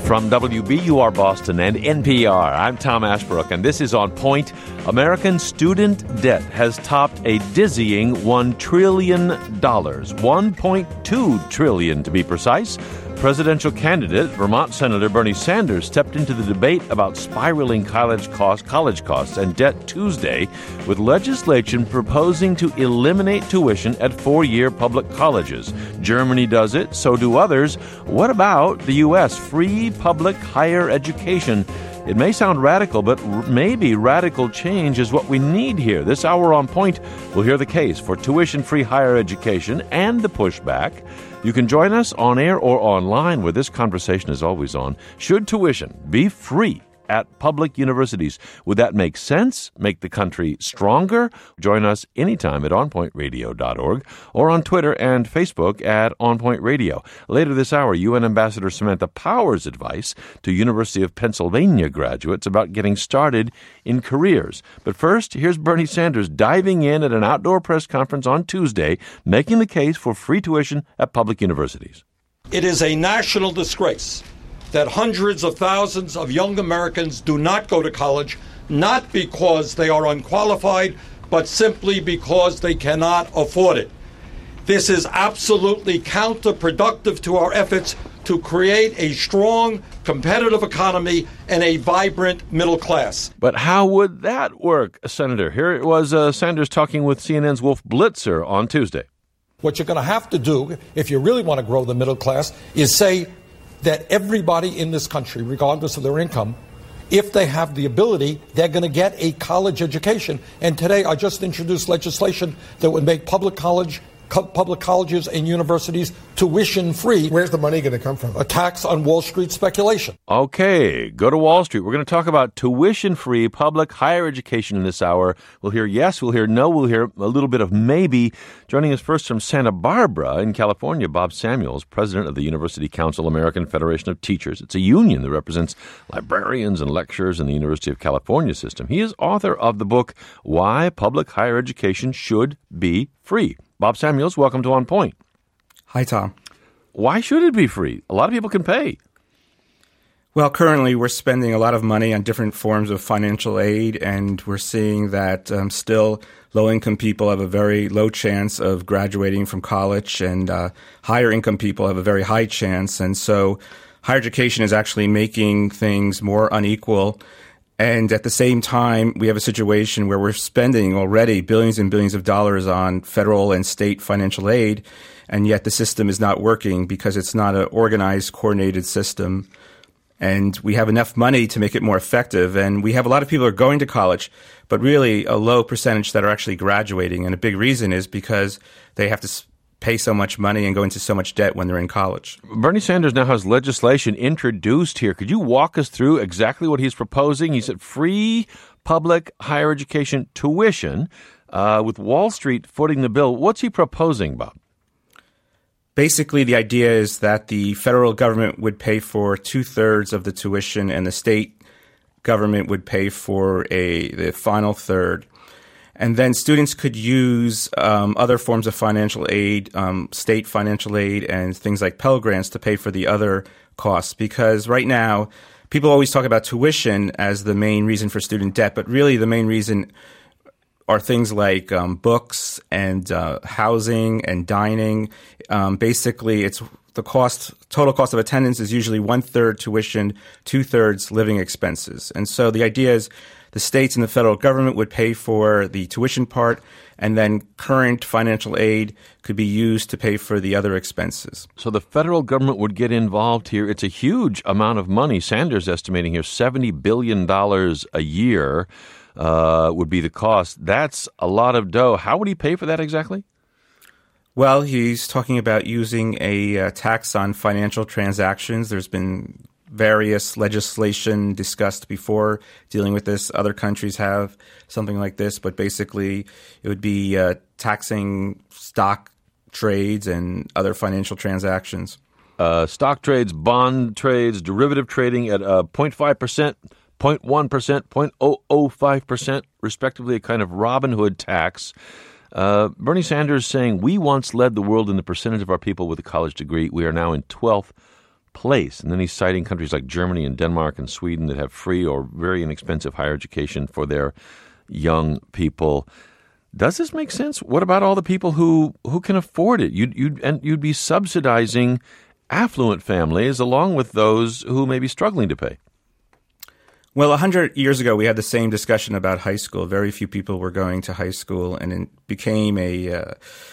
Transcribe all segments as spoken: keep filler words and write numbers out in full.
From W B U R Boston and N P R, I'm Tom Ashbrook, and this is On Point. American student debt has topped a dizzying one trillion dollars, one point two trillion dollars to be precise. Presidential candidate, Vermont Senator Bernie Sanders, stepped into the debate about spiraling college costs, college costs and debt Tuesday with legislation proposing to eliminate tuition at four-year public colleges. Germany does it, so do others. What about the U S? Free public higher education. It may sound radical, but r- maybe radical change is what we need here. This hour on Point, we'll hear the case for tuition-free higher education and the pushback. You can join us on air or online, where this conversation is always on. Should tuition be free at public universities? Would that make sense? Make the country stronger? Join us anytime at on point radio dot org or on Twitter and Facebook at On Point Radio. Later this hour, U N Ambassador Samantha Power's advice to University of Pennsylvania graduates about getting started in careers. But first, here's Bernie Sanders diving in at an outdoor press conference on Tuesday, making the case for free tuition at public universities. It is a national disgrace that hundreds of thousands of young Americans do not go to college, not because they are unqualified, but simply because they cannot afford it. This is absolutely counterproductive to our efforts to create a strong, competitive economy and a vibrant middle class. But how would that work, Senator? Here it was uh, Sanders talking with C N N's Wolf Blitzer on Tuesday. What you're going to have to do, if you really want to grow the middle class, is say that everybody in this country, regardless of their income, if they have the ability, they're going to get a college education. And today I just introduced legislation that would make public college, co- public colleges and universities tuition free. Where's the money going to come from? A tax on Wall Street speculation. Okay, go to Wall Street. We're going to talk about tuition-free public higher education in this hour. We'll hear yes, we'll hear no, we'll hear a little bit of maybe. Joining us first from Santa Barbara in California, Bob Samuels, president of the University Council American Federation of Teachers. It's a union that represents librarians and lecturers in the University of California system. He is author of the book, Why Public Higher Education Should Be Free. Bob Samuels, welcome to On Point. Hi, Tom. Why should it be free? A lot of people can pay. Well, currently we're spending a lot of money on different forms of financial aid, and we're seeing that um, still low-income people have a very low chance of graduating from college, and uh, higher-income people have a very high chance. And so higher education is actually making things more unequal. And at the same time, we have a situation where we're spending already billions and billions of dollars on federal and state financial aid, and yet the system is not working because it's not an organized, coordinated system. And we have enough money to make it more effective. And we have a lot of people who are going to college, but really a low percentage that are actually graduating. And a big reason is because they have to pay so much money and go into so much debt when they're in college. Bernie Sanders now has legislation introduced here. Could you walk us through exactly what he's proposing? He said free public higher education tuition, uh, with Wall Street footing the bill. What's he proposing, Bob? Basically, the idea is that the federal government would pay for two-thirds of the tuition and the state government would pay for a the final third. And then students could use um, other forms of financial aid, um, state financial aid, and things like Pell Grants to pay for the other costs. Because right now, people always talk about tuition as the main reason for student debt, but really the main reason are things like um, books and uh, housing and dining. Um, basically, it's the cost, total cost of attendance is usually one-third tuition, two-thirds living expenses. And so the idea is the states and the federal government would pay for the tuition part, and then current financial aid could be used to pay for the other expenses. So the federal government would get involved here. It's a huge amount of money. Sanders estimating here seventy billion dollars a year uh, would be the cost. That's a lot of dough. How would he pay for that exactly? Well, he's talking about using a uh, tax on financial transactions. There's been various legislation discussed before dealing with this. Other countries have something like this, but basically it would be uh, taxing stock trades and other financial transactions. Uh, stock trades, bond trades, derivative trading at uh, zero point five percent, zero point one percent, zero point zero zero five percent, respectively, a kind of Robin Hood tax. Uh, Bernie Sanders saying, we once led the world in the percentage of our people with a college degree. We are now in twelfth place. And then he's citing countries like Germany and Denmark and Sweden that have free or very inexpensive higher education for their young people. Does this make sense? What about all the people who, who can afford it? You'd, you'd, and you'd be subsidizing affluent families along with those who may be struggling to pay. Well, a hundred years ago, we had the same discussion about high school. Very few people were going to high school, and it became a, uh,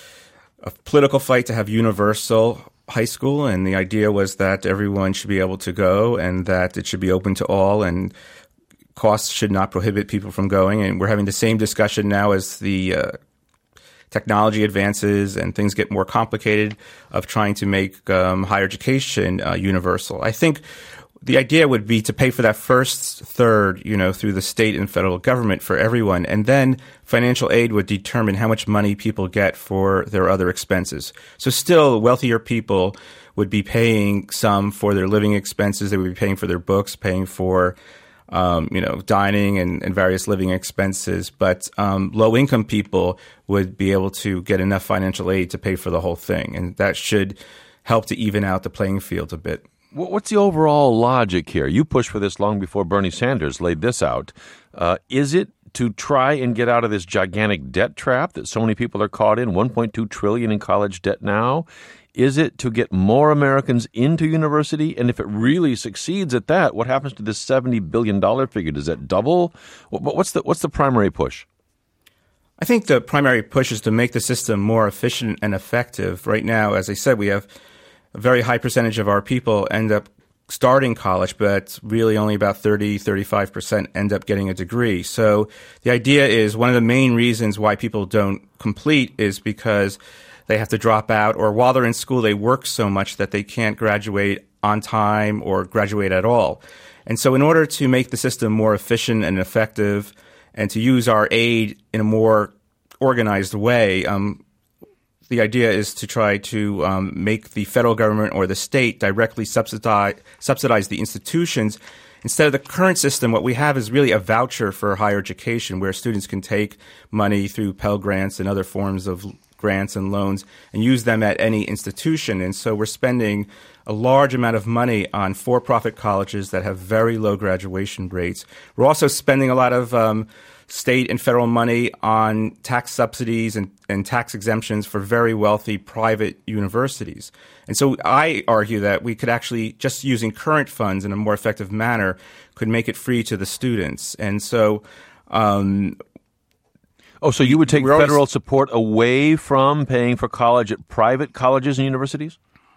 a political fight to have universal high school. And the idea was that everyone should be able to go and that it should be open to all, and costs should not prohibit people from going. And we're having the same discussion now as the uh, technology advances and things get more complicated of trying to make um, higher education uh, universal. I think the idea would be to pay for that first third, you know, through the state and federal government for everyone. And then financial aid would determine how much money people get for their other expenses. So still, wealthier people would be paying some for their living expenses. They would be paying for their books, paying for, um, you know, dining and, and various living expenses. But um, low-income people would be able to get enough financial aid to pay for the whole thing. And that should help to even out the playing field a bit. What's the overall logic here? You pushed for this long before Bernie Sanders laid this out. Uh, is it to try and get out of this gigantic debt trap that so many people are caught in, one point two trillion dollars in college debt now? Is it to get more Americans into university? And if it really succeeds at that, what happens to this seventy billion dollars figure? Does that double? What's the, what's the primary push? I think the primary push is to make the system more efficient and effective. Right now, as I said, we have a very high percentage of our people end up starting college, but really only about thirty, thirty-five percent end up getting a degree. So the idea is one of the main reasons why people don't complete is because they have to drop out, or while they're in school, they work so much that they can't graduate on time or graduate at all. And so in order to make the system more efficient and effective and to use our aid in a more organized way, um, the idea is to try to um, make the federal government or the state directly subsidize, subsidize the institutions. Instead of the current system, what we have is really a voucher for higher education where students can take money through Pell Grants and other forms of grants and loans and use them at any institution. And so we're spending a large amount of money on for-profit colleges that have very low graduation rates. We're also spending a lot of um, state and federal money on tax subsidies and, and tax exemptions for very wealthy private universities. And so I argue that we could actually, just using current funds in a more effective manner, could make it free to the students. And so um, Oh, so you would take We're federal always, support away from paying for college at private colleges and universities?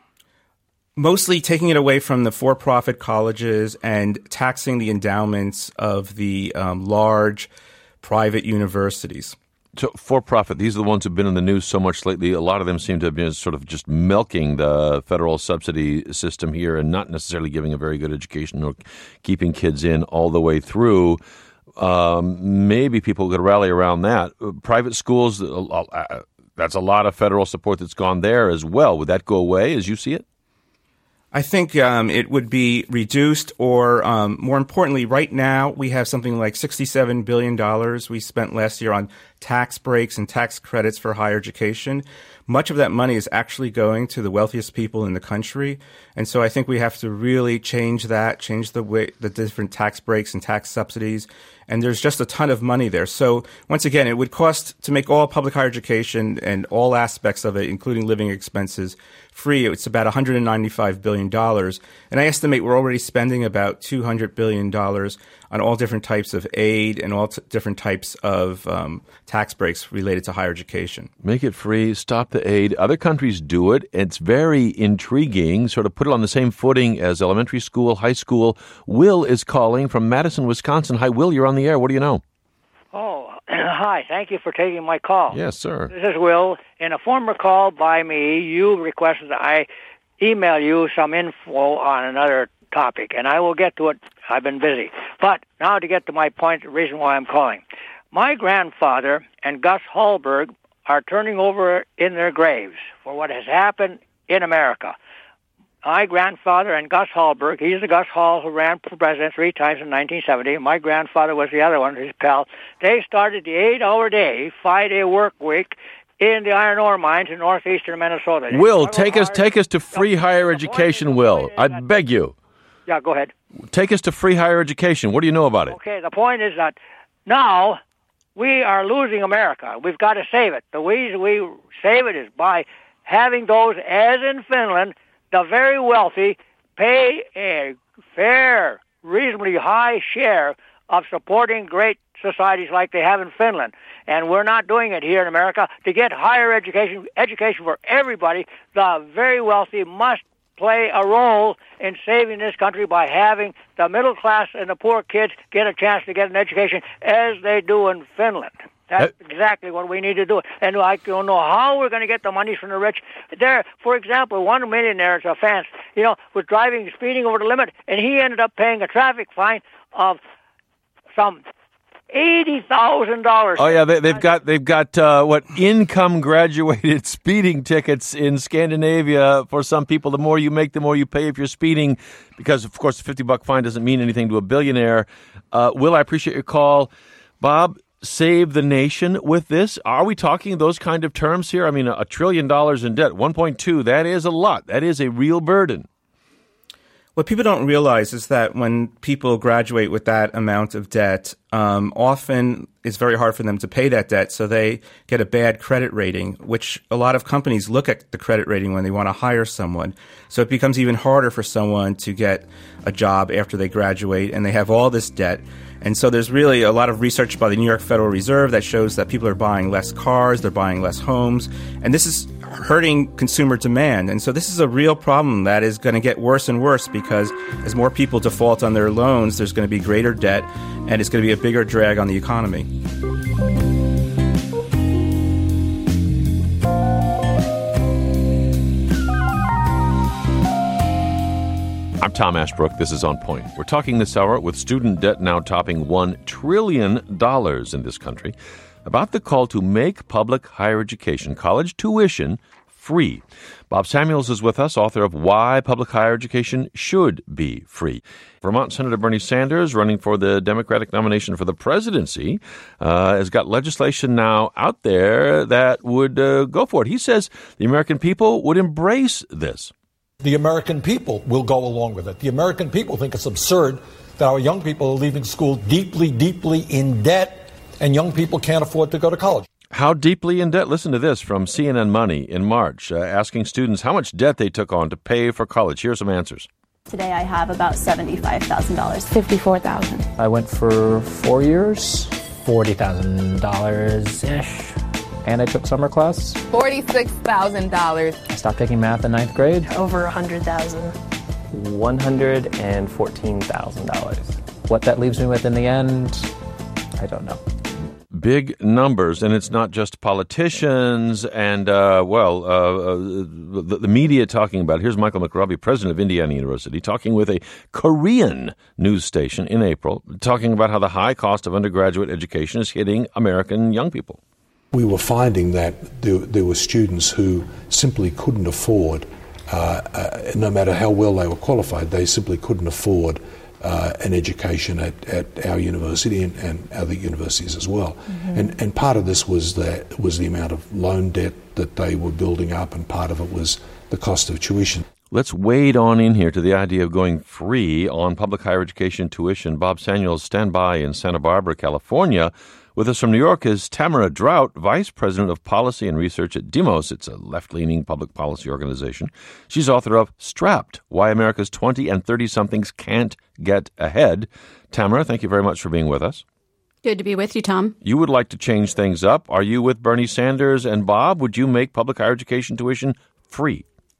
Mostly taking it away from the for-profit colleges and taxing the endowments of the um, large private universities. So for-profit, these are the ones who've been in the news so much lately. A lot of them seem to have been sort of just milking the federal subsidy system here and not necessarily giving a very good education or keeping kids in all the way through. Um, maybe people could rally around that. Private schools, uh, that's a lot of federal support that's gone there as well. Would that go away as you see it? I think um, it would be reduced, or um, more importantly, right now we have something like sixty-seven billion dollars we spent last year on tax breaks and tax credits for higher education. Much of that money is actually going to the wealthiest people in the country. And so I think we have to really change that, change the way, the different tax breaks and tax subsidies. And there's just a ton of money there. So once again, it would cost to make all public higher education and all aspects of it, including living expenses, free. It's about one hundred ninety-five billion dollars. And I estimate we're already spending about two hundred billion dollars on all different types of aid and all t- different types of um, tax breaks related to higher education. Make it free, stop the aid. Other countries do it. It's very intriguing, sort of put it on the same footing as elementary school, high school. Will is calling from Madison, Wisconsin. Hi, Will, you're on the air. What do you know? Oh, hi. Thank you for taking my call. Yes, sir. This is Will. In a former call by me, you requested that I email you some info on another topic, and I will get to it. I've been busy. But now to get to my point, the reason why I'm calling. My grandfather and Gus Hallberg are turning over in their graves for what has happened in America. My grandfather and Gus Hallberg, he's the Gus Hall who ran for president three times in nineteen seventy. My grandfather was the other one, his pal. They started the eight-hour day, five-day work week in the iron ore mines in northeastern Minnesota. Will, take us take us to free higher education, Will. I beg you. Yeah, go ahead. Take us to free higher education. What do you know about it? Okay, the point is that now we are losing America. We've got to save it. The way we save it is by having those, as in Finland, the very wealthy pay a fair, reasonably high share of supporting great societies like they have in Finland. And we're not doing it here in America. To get higher education, education for everybody, the very wealthy must play a role in saving this country by having the middle class and the poor kids get a chance to get an education as they do in Finland. That's uh, exactly what we need to do. And I don't know how we're going to get the money from the rich. There, for example, one millionaire, a fan, you know, was driving, speeding over the limit, and he ended up paying a traffic fine of some eighty thousand dollars. Oh yeah, they, they've got they've got uh, what income graduated speeding tickets in Scandinavia for some people. The more you make, the more you pay if you're speeding, because of course, a fifty buck fine doesn't mean anything to a billionaire. Uh, Will, I appreciate your call, Bob. Save the nation with this? Are we talking those kind of terms here? I mean, a, a trillion dollars in debt, one point two. That is a lot. That is a real burden. What people don't realize is that when people graduate with that amount of debt, um, often it's very hard for them to pay that debt, so they get a bad credit rating, which a lot of companies look at the credit rating when they want to hire someone. So it becomes even harder for someone to get a job after they graduate, and they have all this debt. And so there's really a lot of research by the New York Federal Reserve that shows that people are buying less cars, they're buying less homes, and this is hurting consumer demand. And so this is a real problem that is going to get worse and worse, because as more people default on their loans, there's going to be greater debt, and it's going to be a bigger drag on the economy. I'm Tom Ashbrook. This is On Point. We're talking this hour with student debt now topping one trillion dollars in this country about the call to make public higher education, college tuition, free. Bob Samuels is with us, author of Why Public Higher Education Should Be Free. Vermont Senator Bernie Sanders, running for the Democratic nomination for the presidency, uh, has got legislation now out there that would uh, go for it. He says the American people would embrace this. The American people will go along with it. The American people think it's absurd that our young people are leaving school deeply, deeply in debt, and young people can't afford to go to college. How deeply in debt? Listen to this from C N N Money in March, uh, asking students how much debt they took on to pay for college. Here are some answers. Today I have about seventy-five thousand dollars. fifty-four thousand dollars. I went for four years, forty thousand dollars-ish. And I took summer class. forty-six thousand dollars. I stopped taking math in ninth grade. Over one hundred thousand dollars. one hundred fourteen thousand dollars. What that leaves me with in the end, I don't know. Big numbers, and it's not just politicians and, uh, well, uh, uh, the, the media talking about it. Here's Michael McRobbie, president of Indiana University, talking with a Korean news station in April, talking about how the high cost of undergraduate education is hitting American young people. We were finding that there, there were students who simply couldn't afford, uh, uh, no matter how well they were qualified, they simply couldn't afford uh, an education at, at our university and, and other universities as well. Mm-hmm. And, and part of this was that was the amount of loan debt that they were building up, and part of it was the cost of tuition. Let's wade on in here to the idea of going free on public higher education tuition. Bob Samuels, stand by in Santa Barbara, California. With us from New York is Tamara Drought, Vice President of Policy and Research at Demos. It's a left-leaning public policy organization. She's author of Strapped, Why America's twenty and thirty-somethings Can't Get Ahead. Tamara, thank you very much for being with us. Good to be with you, Tom. You would like to change things up. Are you with Bernie Sanders and Bob? Would you make public higher education tuition free?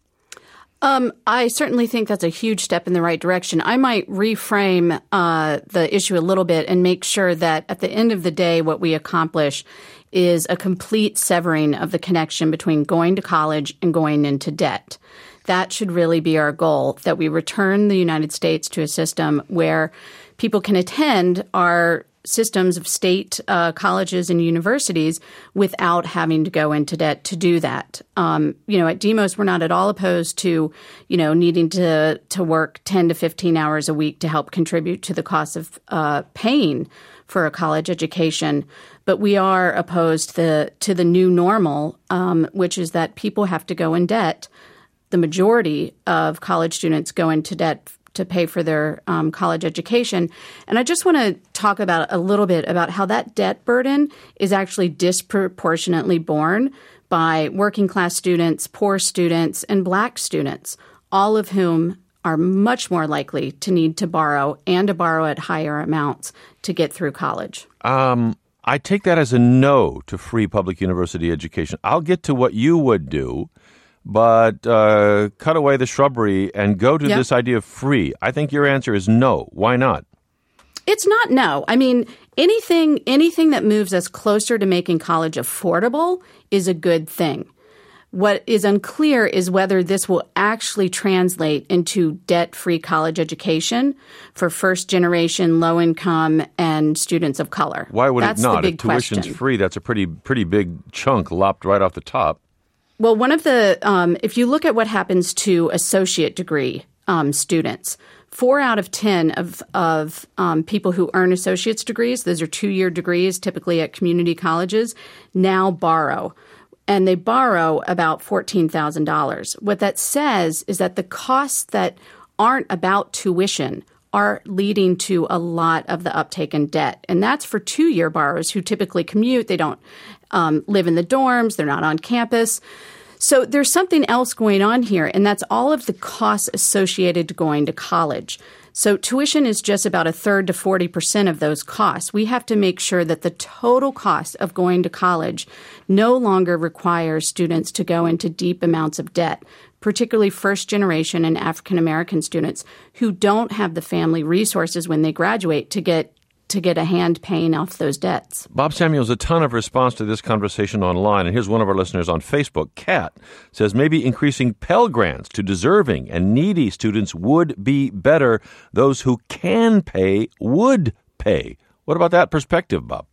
Um, I certainly think that's a huge step in the right direction. I might reframe uh, the issue a little bit and make sure that at the end of the day, what we accomplish is a complete severing of the connection between going to college and going into debt. That should really be our goal, that we return the United States to a system where people can attend our systems of state uh, colleges and universities without having to go into debt to do that. Um, you know, at Demos, we're not at all opposed to, you know, needing to to work ten to fifteen hours a week to help contribute to the cost of uh, paying for a college education. But we are opposed to the, to the new normal, um, which is that people have to go in debt. The majority of college students go into debt to pay for their um, college education. And I just want to talk about a little bit about how that debt burden is actually disproportionately borne by working class students, poor students, and black students, all of whom are much more likely to need to borrow and to borrow at higher amounts to get through college. Um, I take that as a no to free public university education. I'll get to what you would do, but uh, cut away the shrubbery and go to yep. this idea of free. I think your answer is no. Why not? It's not no. I mean, anything anything that moves us closer to making college affordable is a good thing. What is unclear is whether this will actually translate into debt-free college education for first-generation, low-income, and students of color. Why would that's it not? The big If tuition's question. free, that's a pretty pretty big chunk lopped right off the top. Well, one of the um, – if you look at what happens to associate degree um, students, four out of ten of, of um, people who earn associate's degrees, those are two-year degrees typically at community colleges, now borrow. And they borrow about fourteen thousand dollars. What that says is that the costs that aren't about tuition are leading to a lot of the uptake in debt. And that's for two-year borrowers who typically commute. They don't um, live in the dorms. They're not on campus. So there's something else going on here, and that's all of the costs associated to going to college. So tuition is just about a third to forty percent of those costs. We have to make sure that the total cost of going to college no longer requires students to go into deep amounts of debt, particularly first-generation and African-American students who don't have the family resources when they graduate to get to get a hand paying off those debts. Bob Samuels, a ton of response to this conversation online. And here's one of our listeners on Facebook. Kat says maybe increasing Pell Grants to deserving and needy students would be better. Those who can pay would pay. What about that perspective, Bob?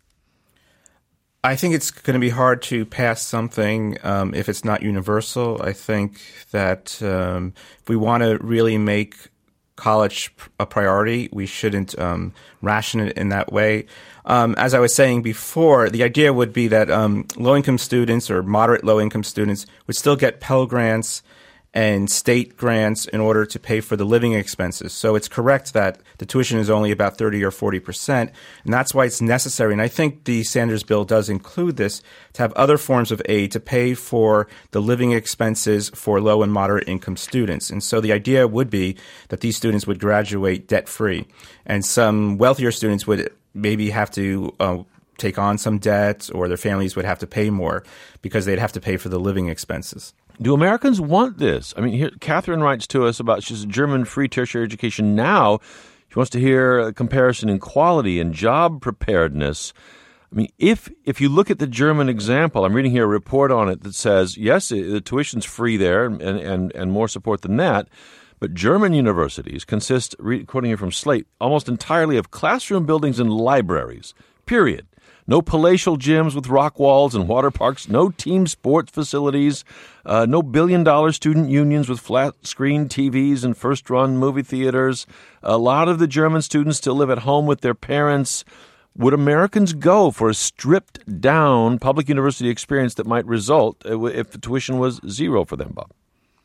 I think it's going to be hard to pass something um, if it's not universal. I think that um, if we want to really make college a priority, we shouldn't um, ration it in that way. Um, as I was saying before, the idea would be that um, low-income students or moderate low-income students would still get Pell Grants and state grants in order to pay for the living expenses. So it's correct that the tuition is only about thirty or forty percent, and that's why it's necessary. And I think the Sanders bill does include this to have other forms of aid to pay for the living expenses for low and moderate income students. And so the idea would be that these students would graduate debt-free, and some wealthier students would maybe have to uh, take on some debt, or their families would have to pay more because they'd have to pay for the living expenses. Do Americans want this? I mean, here, Catherine writes to us about she's a German free tertiary education now. She wants to hear a comparison in quality and job preparedness. I mean, if if you look at the German example, I'm reading here a report on it that says, yes, the tuition's free there and, and, and more support than that, but German universities consist, quoting here from Slate, almost entirely of classroom buildings and libraries, period. No palatial gyms with rock walls and water parks, no team sports facilities, uh, no billion-dollar student unions with flat-screen T Vs and first-run movie theaters. A lot of the German students still live at home with their parents. Would Americans go for a stripped-down public university experience that might result if the tuition was zero for them, Bob?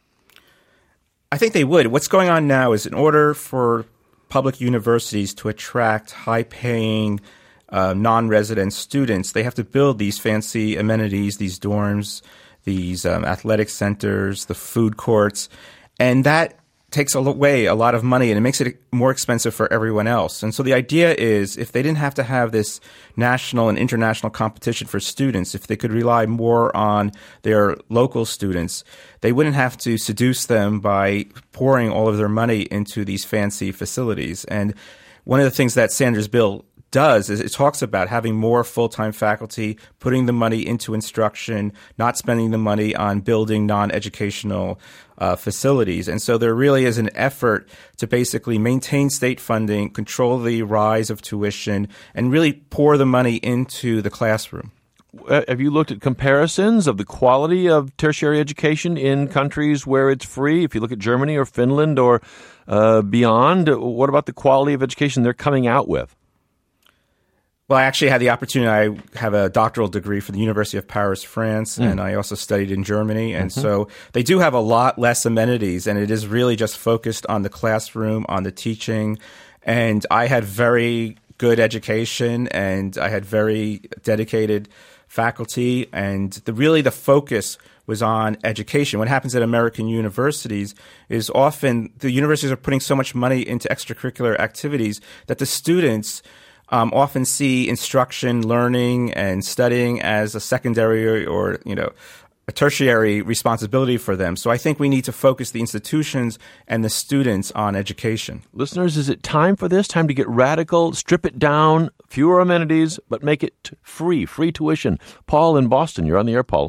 I think they would. What's going on now is in order for public universities to attract high-paying Uh, non-resident students, they have to build these fancy amenities, these dorms, these um, athletic centers, the food courts, and that takes away a lot of money and it makes it more expensive for everyone else. And so the idea is if they didn't have to have this national and international competition for students, if they could rely more on their local students, they wouldn't have to seduce them by pouring all of their money into these fancy facilities. And one of the things that Sanders' bill does is it talks about having more full-time faculty, putting the money into instruction, not spending the money on building non-educational uh, facilities. And so there really is an effort to basically maintain state funding, control the rise of tuition, and really pour the money into the classroom. Have you looked at comparisons of the quality of tertiary education in countries where it's free? If you look at Germany or Finland or uh, beyond, what about the quality of education they're coming out with? Well, I actually had the opportunity. I have a doctoral degree from the University of Paris, France, mm. and I also studied in Germany. And mm-hmm. so they do have a lot less amenities, and it is really just focused on the classroom, on the teaching. And I had very good education, and I had very dedicated faculty, and the, really the focus was on education. What happens at American universities is often the universities are putting so much money into extracurricular activities that the students um, often see instruction, learning, and studying as a secondary or, you know, a tertiary responsibility for them. So I think we need to focus the institutions and the students on education. Listeners, is it time for this? Time to get radical, strip it down, fewer amenities, but make it free, free tuition. Paul in Boston, you're on the air, Paul.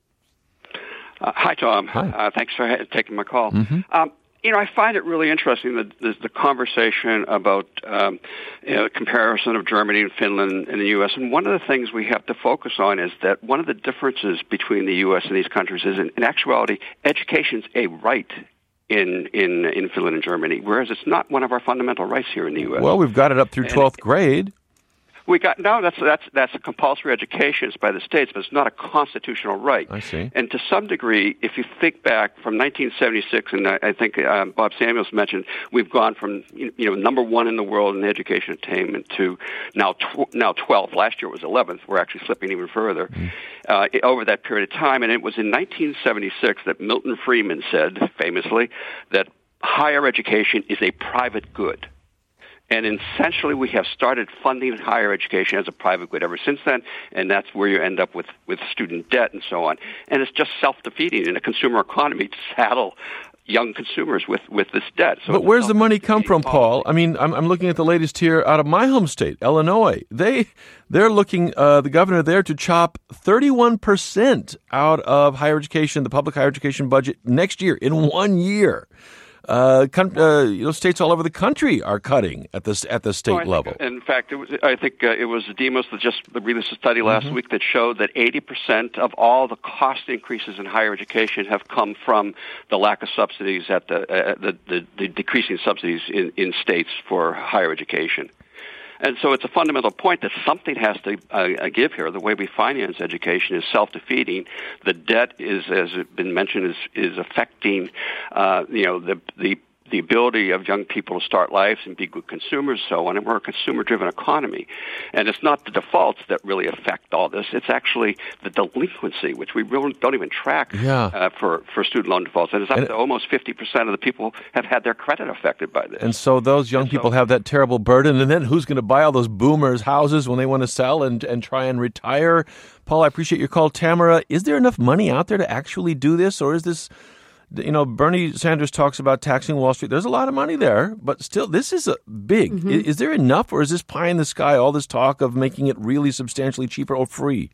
Uh, hi, Tom. Hi. Uh, thanks for ha- taking my call. Mm-hmm. Um, you know, I find it really interesting that the, the conversation about um, you know, the comparison of Germany and Finland and the U S. And one of the things we have to focus on is that one of the differences between the U S and these countries is, in, in actuality, education's a right in, in in Finland and Germany, whereas it's not one of our fundamental rights here in the U S. Well, we've got it up through twelfth grade. We got no. That's that's that's a compulsory education. It's by the states, but it's not a constitutional right. I see. And to some degree, if you think back from nineteen seventy-six, and I, I think um, Bob Samuels mentioned, we've gone from you know number one in the world in education attainment to now tw- now twelfth. Last year it was eleventh. We're actually slipping even further mm. uh, over that period of time. And it was in nineteen seventy-six that Milton Friedman said famously that higher education is a private good. And essentially, we have started funding higher education as a private good ever since then, and that's where you end up with, with student debt and so on. And it's just self-defeating in a consumer economy to saddle young consumers with, with this debt. So but where's the money come from, Paul? I mean, I'm, I'm looking at the latest here out of my home state, Illinois. They, they're looking, uh, the governor there, to chop thirty-one percent out of higher education, the public higher education budget next year, in one year. Uh, con- uh, you know, states all over the country are cutting at this at the state oh, level. Think, in fact, it was, I think uh, it was Demos that just released a study last mm-hmm. week that showed that eighty percent of all the cost increases in higher education have come from the lack of subsidies at the uh, the, the, the decreasing subsidies in, in states for higher education. And so it's a fundamental point that something has to uh, give here. The way we finance education is self-defeating. The debt is, as has been mentioned, is is affecting, uh, you know, the the the ability of young people to start lives and be good consumers, so on. And we're a consumer-driven economy. And it's not the defaults that really affect all this. It's actually the delinquency, which we really don't even track yeah. uh, for, for student loan defaults. And it's up and to almost fifty percent of the people have had their credit affected by this. And so those young and people so, have that terrible burden. And then who's going to buy all those boomers' houses when they want to sell and, and try and retire? Paul, I appreciate your call. Tamara, is there enough money out there to actually do this, or is this... You know, Bernie Sanders talks about taxing Wall Street. There's a lot of money there, but still, this is a big. Mm-hmm. Is, is there enough, or is this pie in the sky, all this talk of making it really substantially cheaper or free?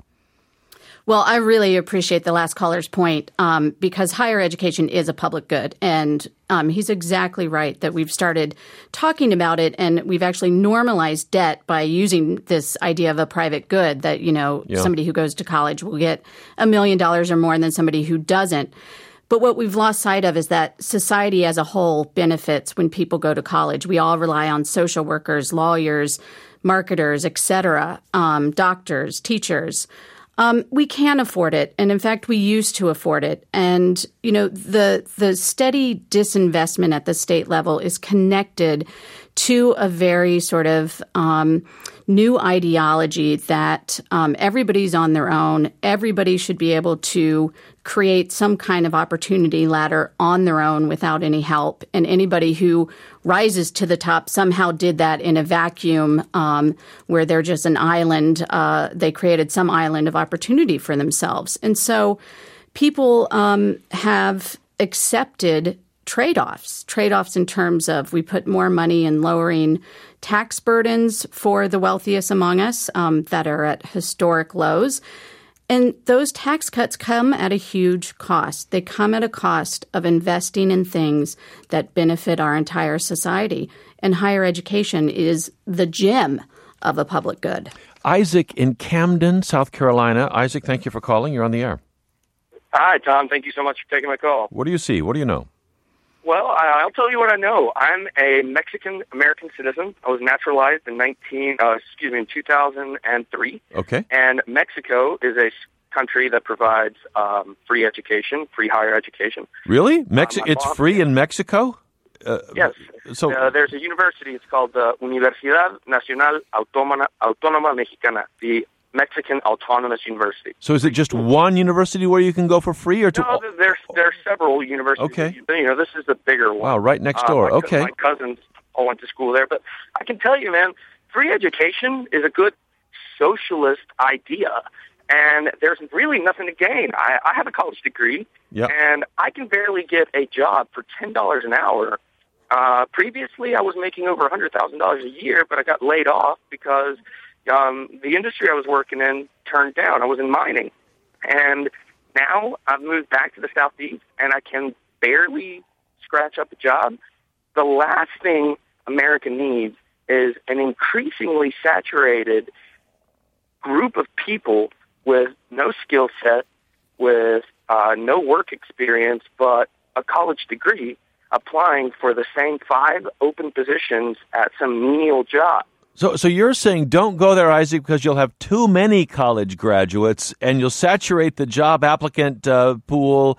Well, I really appreciate the last caller's point um, because higher education is a public good. And um, he's exactly right that we've started talking about it, and we've actually normalized debt by using this idea of a private good that, you know, yeah. somebody who goes to college will get a million dollars or more than somebody who doesn't. But what we've lost sight of is that society as a whole benefits when people go to college. We all rely on social workers, lawyers, marketers, et cetera, um, doctors, teachers. Um, we can afford it. And in fact, we used to afford it. And, you know, the the steady disinvestment at the state level is connected to a very sort of um, new ideology that um, everybody's on their own. Everybody should be able to create some kind of opportunity ladder on their own without any help. And anybody who rises to the top somehow did that in a vacuum um, where they're just an island. Uh, they created some island of opportunity for themselves. And so people um, have accepted trade-offs, trade-offs in terms of we put more money in lowering tax burdens for the wealthiest among us um, that are at historic lows. And those tax cuts come at a huge cost. They come at a cost of investing in things that benefit our entire society. And higher education is the gem of a public good. Isaac in Camden, South Carolina. Isaac, thank you for calling. You're on the air. Hi, Tom. Thank you so much for taking my call. What do you see? What do you know? Well, I- I'll tell you what I know. I'm a Mexican-American citizen. I was naturalized in nineteen, uh, excuse me, in two thousand three. Okay. And Mexico is a country that provides um, free education, free higher education. Really? Mexi- Uh, it's mom- free in Mexico? Uh, Yes. So uh, there's a university. It's called the Universidad Nacional Autónoma, Autónoma Mexicana, the Mexican Autonomous University. So is it just one university where you can go for free, or to? No, there's there's several universities. Okay. You know, this is the bigger one. Wow, right next Uh, door. my, Okay. My cousins all went to school there, but I can tell you, man, free education is a good socialist idea, and there's really nothing to gain. I, I have a college degree, Yep. and I can barely get a job for ten dollars an hour. Uh, previously, I was making over one hundred thousand dollars a year, but I got laid off because um, the industry I was working in turned down. I was in mining. And now I've moved back to the Southeast, and I can barely scratch up a job. The last thing America needs is an increasingly saturated group of people with no skill set, with uh, no work experience, but a college degree, applying for the same five open positions at some menial job. So, so you're saying don't go there, Isaac, because you'll have too many college graduates, and you'll saturate the job applicant uh, pool,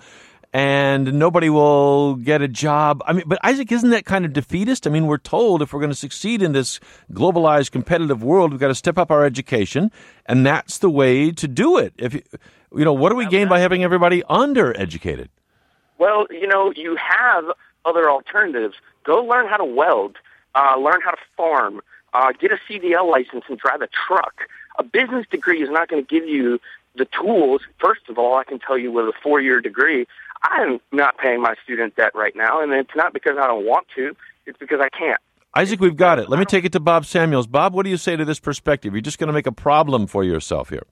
and nobody will get a job. I mean, but Isaac, isn't that kind of defeatist? I mean, we're told if we're going to succeed in this globalized, competitive world, we've got to step up our education, and that's the way to do it. If you, you know, what do we gain by having everybody undereducated? Well, you know, you have other alternatives. Go learn how to weld, uh, learn how to farm, uh, get a C D L license and drive a truck. A business degree is not going to give you the tools. First of all, I can tell you with a four-year degree, I'm not paying my student debt right now, and it's not because I don't want to. It's because I can't. Isaac, we've got it. Let me take it to Bob Samuels. Bob, what do you say to this perspective? You're just going to make a problem for yourself here.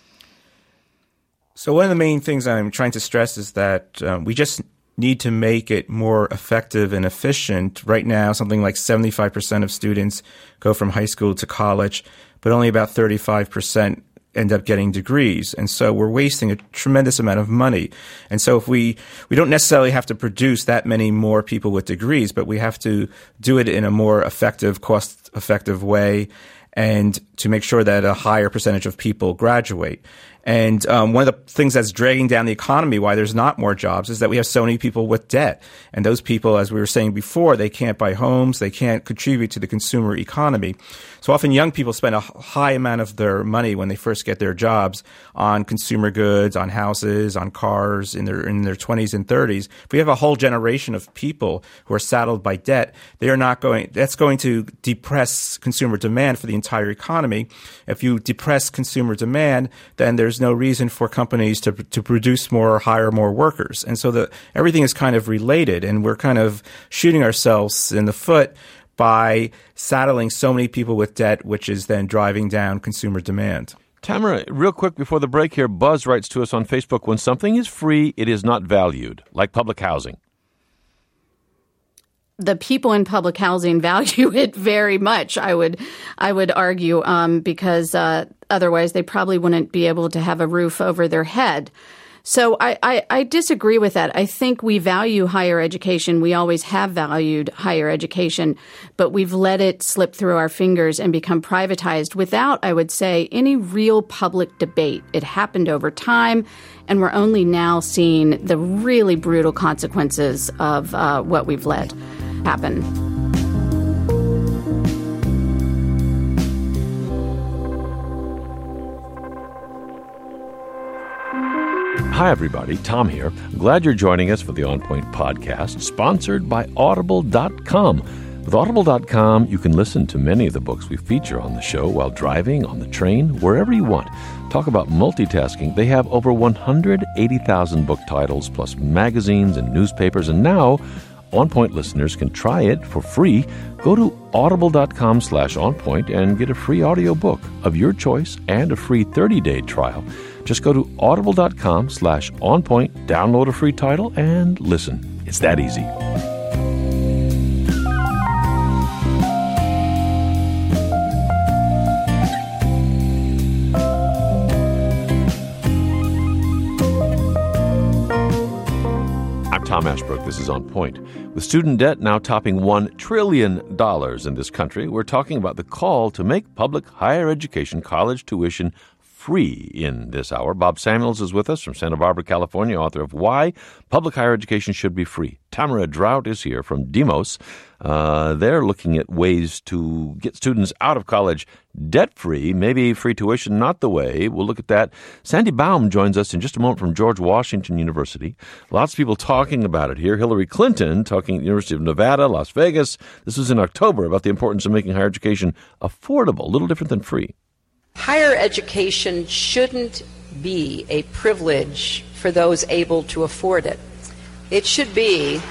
So one of the main things I'm trying to stress is that um, we just need to make it more effective and efficient. Right now, something like seventy-five percent of students go from high school to college, but only about thirty-five percent end up getting degrees. And so we're wasting a tremendous amount of money. And so if we, we don't necessarily have to produce that many more people with degrees, but we have to do it in a more effective, cost-effective way, and to make sure that a higher percentage of people graduate. And um, one of the things that's dragging down the economy, why there's not more jobs, is that we have so many people with debt. And those people, as we were saying before, they can't buy homes, they can't contribute to the consumer economy. So often young people spend a high amount of their money when they first get their jobs on consumer goods, on houses, on cars in their in their twenties and thirties. If we have a whole generation of people who are saddled by debt, they are not going, that's going to depress consumer demand for the entire economy. If you depress consumer demand, then there's no reason for companies to to produce more or hire more workers. And so the everything is kind of related, and we're kind of shooting ourselves in the foot by saddling so many people with debt, which is then driving down consumer demand. Tamara, real quick before the break here, Buzz writes to us on Facebook, when something is free, it is not valued, like public housing. The people in public housing value it very much, I would I would argue, um, because uh, otherwise they probably wouldn't be able to have a roof over their head. So I, I, I disagree with that. I think we value higher education. We always have valued higher education, but we've let it slip through our fingers and become privatized without, I would say, any real public debate. It happened over time, and we're only now seeing the really brutal consequences of uh, what we've let happen. Hi, everybody. Tom here. Glad you're joining us for the On Point podcast, sponsored by Audible dot com. With Audible dot com, you can listen to many of the books we feature on the show while driving, on the train, wherever you want. Talk about multitasking. They have over one hundred eighty thousand book titles, plus magazines and newspapers, and now On Point listeners can try it for free. Go to audible dot com slash on point and get a free audiobook of your choice and a free thirty-day trial. Just go to audible dot com slash on point, download a free title, and listen. It's that easy. I'm Tom Ashbrook. This is On Point. With student debt now topping one trillion dollars in this country, we're talking about the call to make public higher education college tuition free in this hour. Bob Samuels is with us from Santa Barbara, California, author of Why Public Higher Education Should Be Free. Tamara Drought is here from Demos. Uh, they're looking at ways to get students out of college debt-free, maybe free tuition, not the way. We'll look at that. Sandy Baum joins us in just a moment from George Washington University. Lots of people talking about it here. Hillary Clinton talking at the University of Nevada, Las Vegas. This was in October about the importance of making higher education affordable, a little different than free. Higher education shouldn't be a privilege for those able to afford it. It should be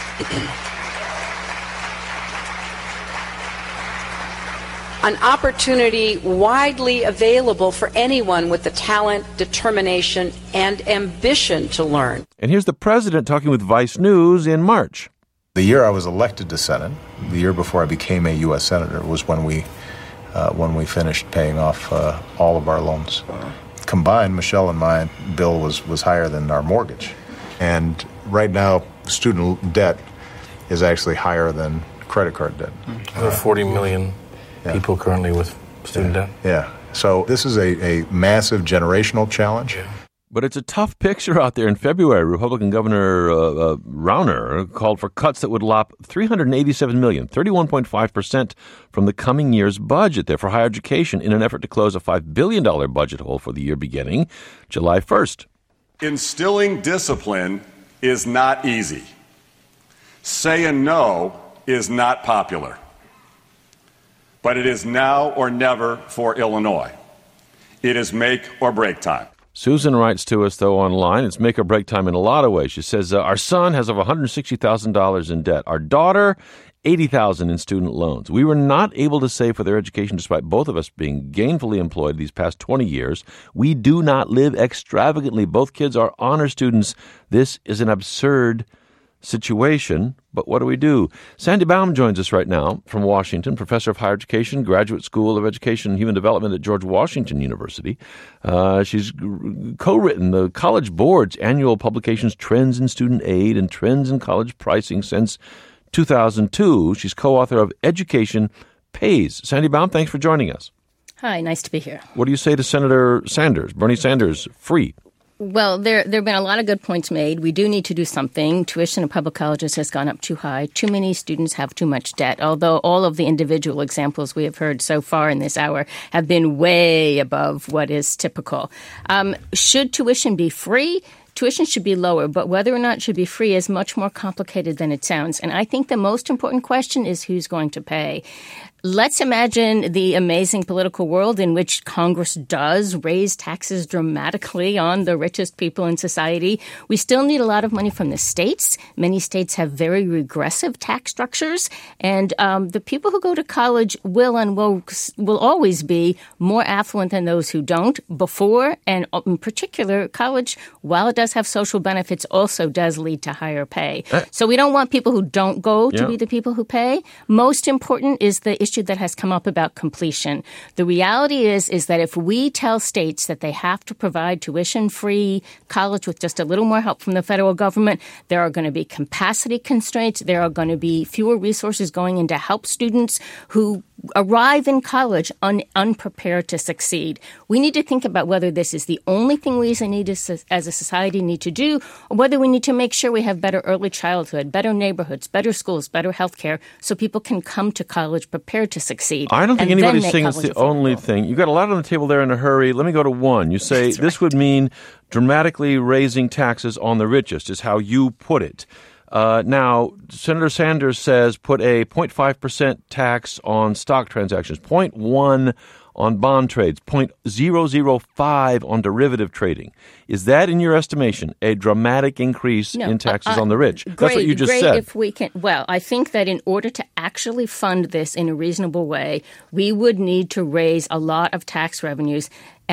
an opportunity widely available for anyone with the talent, determination, and ambition to learn. And here's the president talking with Vice News in March. The year I was elected to Senate, the year before I became a U S Senator, was when we Uh, when we finished paying off uh, all of our loans. Combined, Michelle and my bill was, was higher than our mortgage. And right now, student debt is actually higher than credit card debt. There are forty million yeah. people currently with student yeah. debt. Yeah. So this is a, a massive generational challenge. Yeah. But it's a tough picture out there. In February, Republican Governor uh, uh, Rauner called for cuts that would lop three hundred eighty-seven million dollars, thirty-one point five percent from the coming year's budget there for higher education in an effort to close a five billion dollars budget hole for the year beginning July first. Instilling discipline is not easy. Saying no is not popular. But it is now or never for Illinois. It is make or break time. Susan writes to us, though, online. It's make or break time in a lot of ways. She says, uh, our son has over one hundred sixty thousand dollars in debt. Our daughter, eighty thousand dollars in student loans. We were not able to save for their education despite both of us being gainfully employed these past twenty years. We do not live extravagantly. Both kids are honor students. This is an absurd situation, but what do we do? Sandy Baum joins us right now from Washington, professor of higher education, Graduate School of Education and Human Development at George Washington University. Uh, she's co-written the College Board's annual publications, Trends in Student Aid and Trends in College Pricing since two thousand two. She's co-author of Education Pays. Sandy Baum, thanks for joining us. Hi, nice to be here. What do you say to Senator Sanders, Bernie Sanders, free? Well, there there have been a lot of good points made. We do need to do something. Tuition in public colleges has gone up too high. Too many students have too much debt, although all of the individual examples we have heard so far in this hour have been way above what is typical. Um, should tuition be free? Tuition should be lower, but whether or not it should be free is much more complicated than it sounds. And I think the most important question is who's going to pay. Let's imagine the amazing political world in which Congress does raise taxes dramatically on the richest people in society. We still need a lot of money from the states. Many states have very regressive tax structures. And um, the people who go to college will and will, will always be more affluent than those who don't. Before, and in particular, college, while it does have social benefits, also does lead to higher pay. So we don't want people who don't go to yeah. be the people who pay. Most important is the issue that has come up about completion. The reality is, is that if we tell states that they have to provide tuition-free college with just a little more help from the federal government, there are going to be capacity constraints. There are going to be fewer resources going in to help students who arrive in college un- unprepared to succeed. We need to think about whether this is the only thing we as a, need to, as a society need to do, or whether we need to make sure we have better early childhood, better neighborhoods, better schools, better health care, so people can come to college prepared to succeed. I don't think anybody's saying it's the affordable. Only thing. You've got a lot on the table there in a hurry. Let me go to one. You say That's this right. would mean dramatically raising taxes on the richest, is how you put it. Uh, now, Senator Sanders says put a zero point five percent tax on stock transactions, zero point one on bond trades, zero point zero zero five on derivative trading. Is that, in your estimation, a dramatic increase no, in taxes uh, on the rich? Great, That's what you just great said. If we can, well, I think that in order to actually fund this in a reasonable way, we would need to raise a lot of tax revenues. And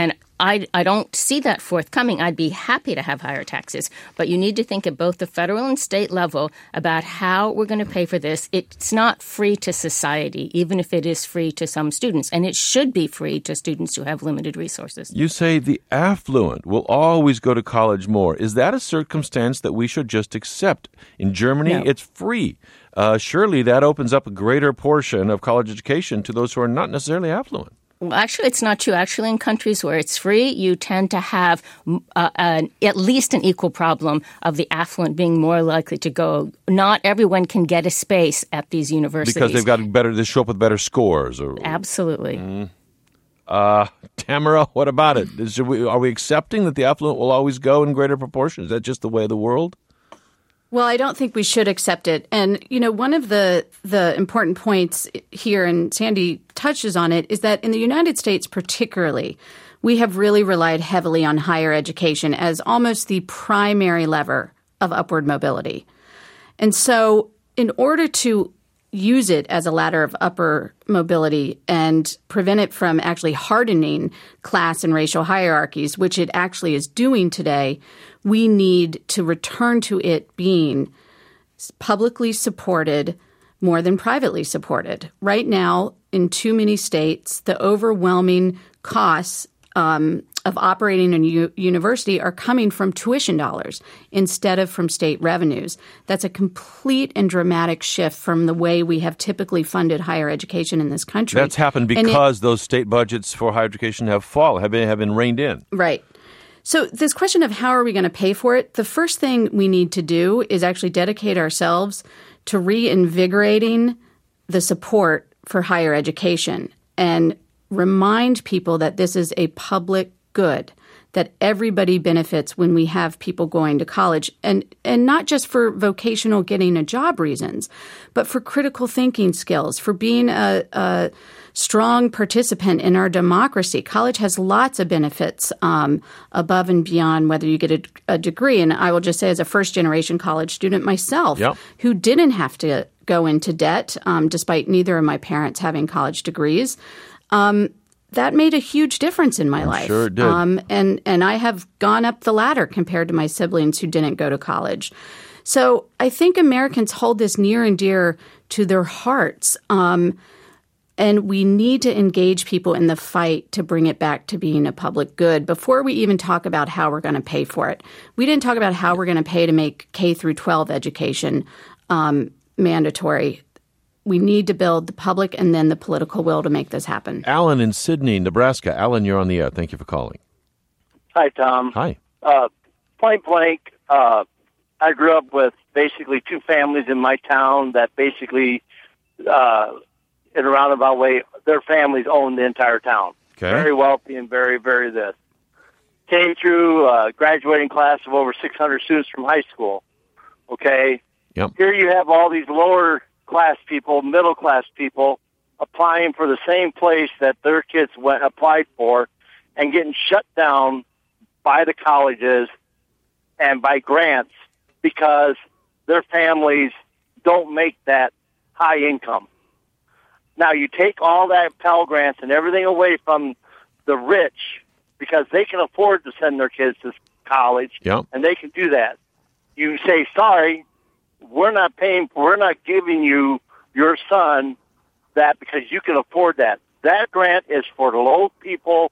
I, I don't see that forthcoming. I'd be happy to have higher taxes. But you need to think at both the federal and state level about how we're going to pay for this. It's not free to society, even if it is free to some students. And it should be free to students who have limited resources. You say the affluent will always go to college more. Is that a circumstance that we should just accept? In Germany, No. it's free. Uh, surely that opens up a greater portion of college education to those who are not necessarily affluent. Well, actually, it's not true. Actually, in countries where it's free, you tend to have uh, an, at least an equal problem of the affluent being more likely to go. Not everyone can get a space at these universities. Because they've got better, they show up with better scores. Or, Absolutely. Mm. Uh, Tamara, what about it? Is, are, we, are we accepting that the affluent will always go in greater proportion? Is that just the way of the world? Well, I don't think we should accept it. And, you know, one of the the important points here, and Sandy touches on it, is that in the United States particularly, we have really relied heavily on higher education as almost the primary lever of upward mobility. And so in order to use it as a ladder of upper mobility and prevent it from actually hardening class and racial hierarchies, which it actually is doing today, we need to return to it being publicly supported more than privately supported. Right now, in too many states, the overwhelming costs um, of operating a u- university are coming from tuition dollars instead of from state revenues. That's a complete and dramatic shift from the way we have typically funded higher education in this country. That's happened because it, those state budgets for higher education have fallen, have been, have been reined in. Right. So this question of how are we going to pay for it, the first thing we need to do is actually dedicate ourselves to reinvigorating the support for higher education and remind people that this is a public good, that everybody benefits when we have people going to college, and, and not just for vocational getting a job reasons, but for critical thinking skills, for being a, a strong participant in our democracy. College has lots of benefits um, above and beyond whether you get a, a degree. And I will just say, as a first-generation college student myself, yep. who didn't have to go into debt, um, despite neither of my parents having college degrees, um, that made a huge difference in my I'm life. Sure it did. Um, and, and I have gone up the ladder compared to my siblings who didn't go to college. So I think Americans hold this near and dear to their hearts. Um, and we need to engage people in the fight to bring it back to being a public good before we even talk about how we're going to pay for it. We didn't talk about how we're going to pay to make K through twelve education um, mandatory. We need to build the public and then the political will to make this happen. Alan in Sydney, Nebraska. Alan, you're on the air. Thank you for calling. Hi, Tom. Hi. Uh, point blank, uh, I grew up with basically two families in my town that basically, uh, in a roundabout way, their families owned the entire town. Okay. Very wealthy and very, very this. Came through a graduating class of over six hundred students from high school. Okay? Yep. Here you have all these lower class people, middle class people applying for the same place that their kids went applied for and getting shut down by the colleges and by grants because their families don't make that high income. Now you take all that Pell Grants and everything away from the rich because they can afford to send their kids to college yep. and they can do that. You say, sorry, we're not paying, we're not giving you your son that because you can afford that. That grant is for the low people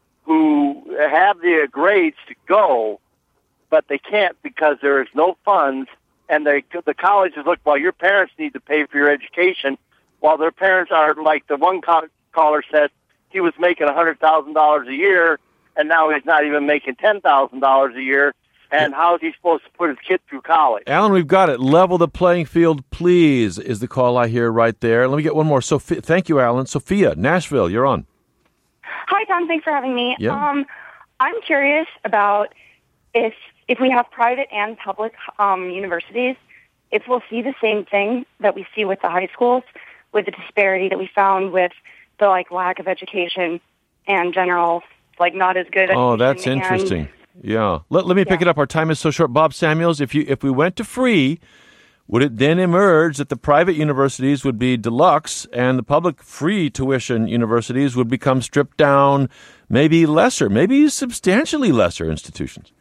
who have the grades to go, but they can't because there is no funds. And they, the colleges look, well, your parents need to pay for your education, while their parents are, like the one caller said, he was making one hundred thousand dollars a year, and now he's not even making ten thousand dollars a year. And how is he supposed to put his kid through college? Alan, we've got it. Level the playing field, please, is the call I hear right there. Let me get one more. Sophia, thank you, Alan. Sophia, Nashville, you're on. Hi, Tom. Thanks for having me. Yeah. Um, I'm curious about if if we have private and public um, universities, if we'll see the same thing that we see with the high schools, with the disparity that we found with the like lack of education and general, like not as good. Oh, that's and, interesting. Yeah. Let, let me pick yeah. it up. Our time is so short. Bob Samuels, if you if we went to free, would it then emerge that the private universities would be deluxe and the public free tuition universities would become stripped down, maybe lesser, maybe substantially lesser institutions?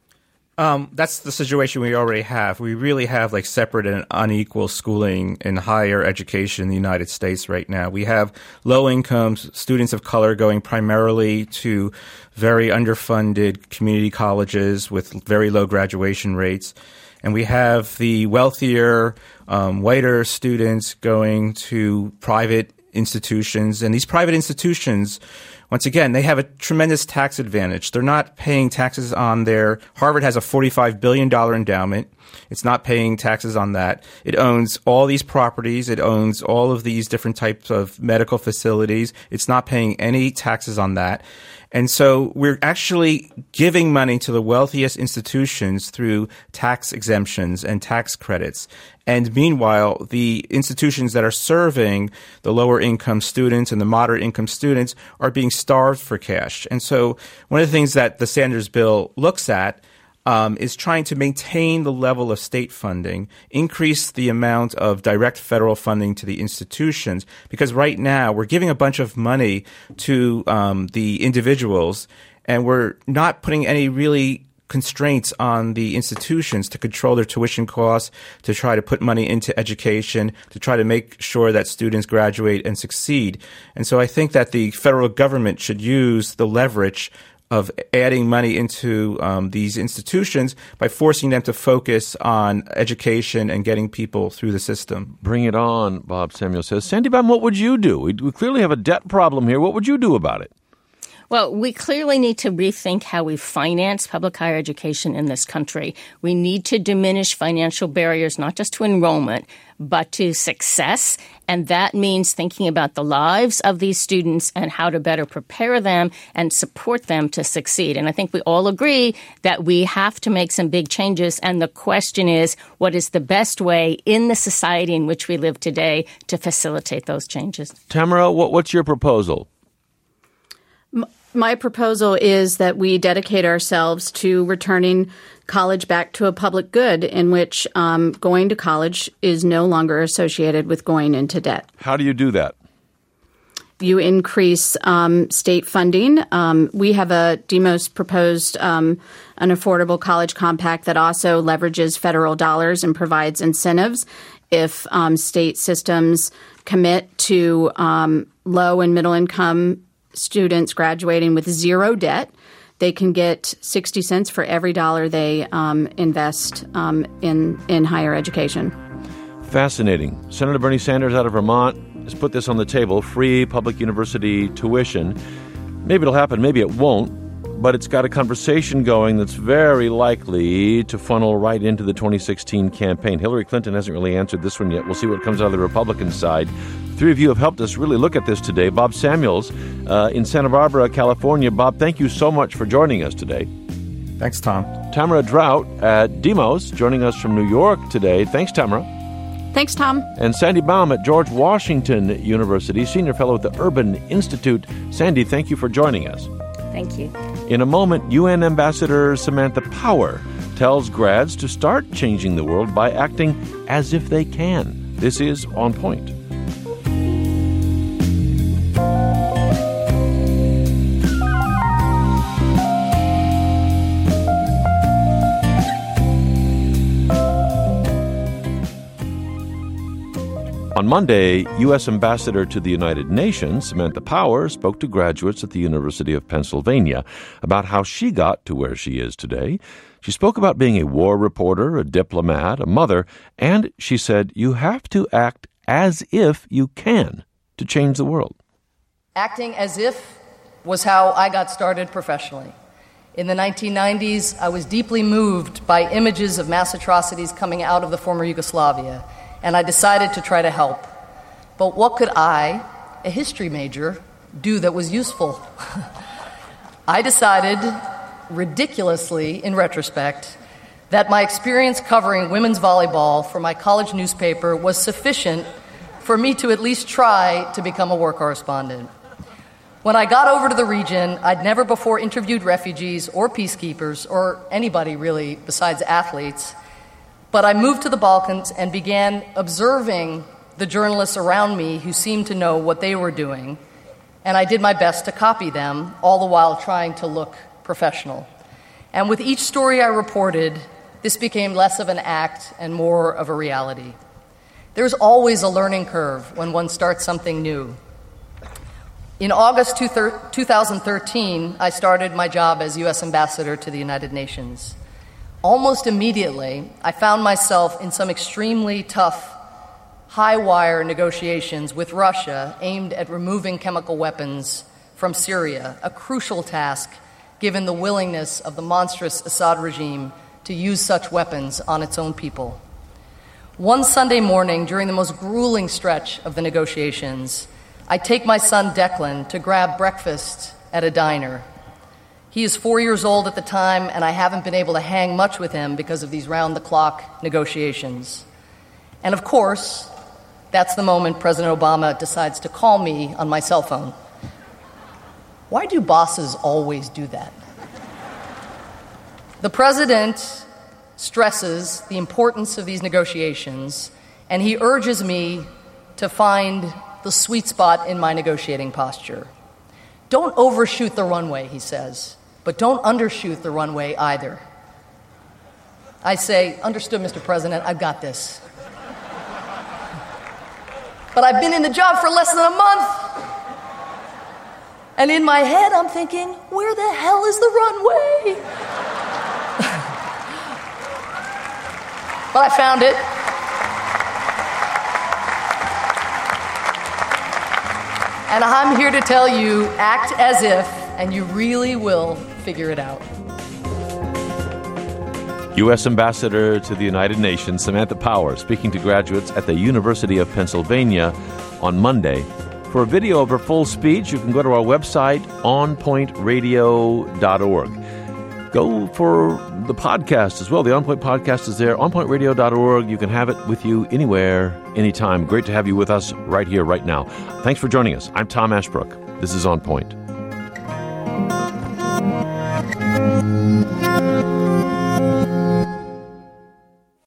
Um, that's the situation we already have. We really have like separate and unequal schooling in higher education in the United States right now. We have low income students of color going primarily to very underfunded community colleges with very low graduation rates. And we have the wealthier, um, whiter students going to private institutions. And these private institutions, once again, they have a tremendous tax advantage. They're not paying taxes on their – Harvard has a forty-five billion dollars endowment. It's not paying taxes on that. It owns all these properties. It owns all of these different types of medical facilities. It's not paying any taxes on that. And so we're actually giving money to the wealthiest institutions through tax exemptions and tax credits. And meanwhile, the institutions that are serving the lower income students and the moderate income students are being starved for cash. And so one of the things that the Sanders bill looks at Um, is trying to maintain the level of state funding, increase the amount of direct federal funding to the institutions, because right now we're giving a bunch of money to um, the individuals, and we're not putting any really constraints on the institutions to control their tuition costs, to try to put money into education, to try to make sure that students graduate and succeed. And so I think that the federal government should use the leverage of adding money into um, these institutions by forcing them to focus on education and getting people through the system. Bring it on, Bob Samuel says. Sandy Baum, what would you do? We, we clearly have a debt problem here. What would you do about it? Well, we clearly need to rethink how we finance public higher education in this country. We need to diminish financial barriers, not just to enrollment, but to success. And that means thinking about the lives of these students and how to better prepare them and support them to succeed. And I think we all agree that we have to make some big changes. And the question is, what is the best way in the society in which we live today to facilitate those changes? Tamara, what, what's your proposal? My proposal is that we dedicate ourselves to returning college back to a public good in which um, going to college is no longer associated with going into debt. How do you do that? You increase um, state funding. Um, we have a Demos proposed um, an affordable college compact that also leverages federal dollars and provides incentives if um, state systems commit to um, low and middle income students graduating with zero debt. They can get sixty cents for every dollar they um, invest um, in, in higher education. Fascinating. Senator Bernie Sanders out of Vermont has put this on the table, free public university tuition. Maybe it'll happen, maybe it won't, but it's got a conversation going that's very likely to funnel right into the twenty sixteen campaign. Hillary Clinton hasn't really answered this one yet. We'll see what comes out of the Republican side. Three of you have helped us really look at this today. Bob Samuels uh, in Santa Barbara, California. Bob, thank you so much for joining us today. Thanks, Tom. Tamara Drought at Demos joining us from New York today. Thanks, Tamara. Thanks, Tom. And Sandy Baum at George Washington University, Senior Fellow at the Urban Institute. Sandy, thank you for joining us. Thank you. In a moment, U N Ambassador Samantha Power tells grads to start changing the world by acting as if they can. This is On Point. On Monday, U S Ambassador to the United Nations, Samantha Power, spoke to graduates at the University of Pennsylvania about how she got to where she is today. She spoke about being a war reporter, a diplomat, a mother, and she said you have to act as if you can to change the world. Acting as if was how I got started professionally. In the nineteen nineties, I was deeply moved by images of mass atrocities coming out of the former Yugoslavia, and I decided to try to help. But what could I, a history major, do that was useful? I decided, ridiculously in retrospect, that my experience covering women's volleyball for my college newspaper was sufficient for me to at least try to become a war correspondent. When I got over to the region, I'd never before interviewed refugees or peacekeepers or anybody really besides athletes. But I moved to the Balkans and began observing the journalists around me who seemed to know what they were doing, and I did my best to copy them, all the while trying to look professional. And with each story I reported, this became less of an act and more of a reality. There's always a learning curve when one starts something new. In August two thousand thirteen, I started my job as U S Ambassador to the United Nations. Almost immediately, I found myself in some extremely tough, high-wire negotiations with Russia aimed at removing chemical weapons from Syria, a crucial task given the willingness of the monstrous Assad regime to use such weapons on its own people. One Sunday morning, during the most grueling stretch of the negotiations, I take my son Declan to grab breakfast at a diner. He is four years old at the time, and I haven't been able to hang much with him because of these round-the-clock negotiations. And of course, that's the moment President Obama decides to call me on my cell phone. Why do bosses always do that? The president stresses the importance of these negotiations, and he urges me to find the sweet spot in my negotiating posture. Don't overshoot the runway, he says, but don't undershoot the runway either. I say, understood, Mister President, I've got this. But I've been in the job for less than a month. And in my head, I'm thinking, where the hell is the runway? But I found it. And I'm here to tell you, act as if, and you really will figure it out. U S Ambassador to the United Nations, Samantha Power, speaking to graduates at the University of Pennsylvania on Monday. For a video of her full speech, you can go to our website, on point radio dot org. Go for the podcast as well. The On Point podcast is there, on point radio dot org. You can have it with you anywhere, anytime. Great to have you with us right here, right now. Thanks for joining us. I'm Tom Ashbrook. This is On Point.